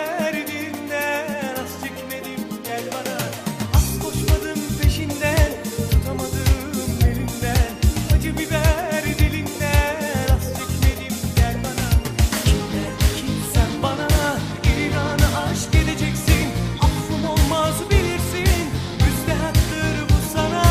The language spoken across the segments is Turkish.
biber dilinden, az çekmedim gel bana. Az koşmadım peşinden, tutamadım elinden. Acı biber dilinden, az çekmedim gel bana. Kimler ki sen bana ilanı aşk edeceksin. Affım olmaz bilirsin, müstehaktır bu sana.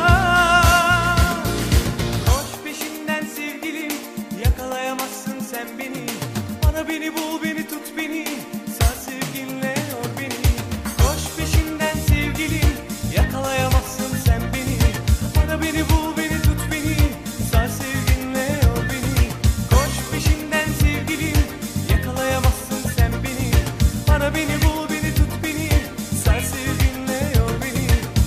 Koş peşinden sevgilim, yakalayamazsın sen beni. Bana beni bul, beni tut beni, sar sevginle yor beni. Koş peşinden sevgilim, yakalayamazsın sen beni. Bana beni bul, beni tut beni, sar sevginle yor beni. Koş peşinden sevgilim, yakalayamazsın sen beni. Bana beni bul, beni tut beni, sar sevginle yor beni.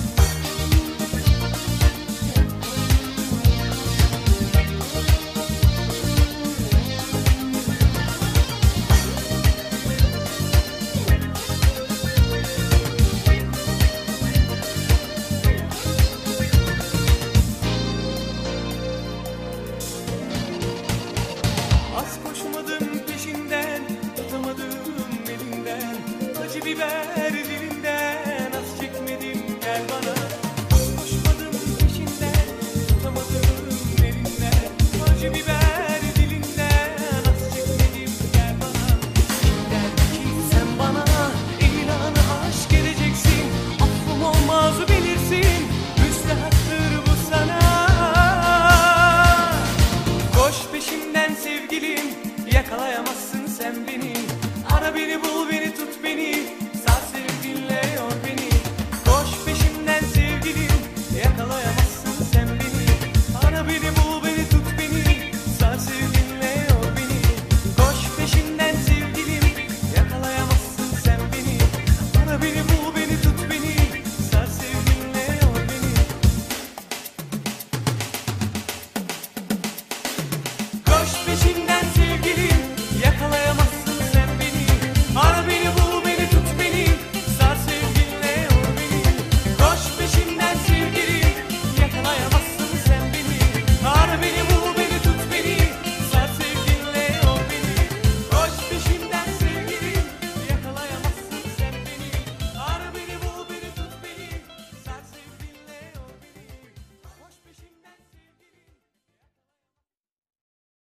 Az koşmadım peşinden, tutamadım elinden. Acı biber dilinden,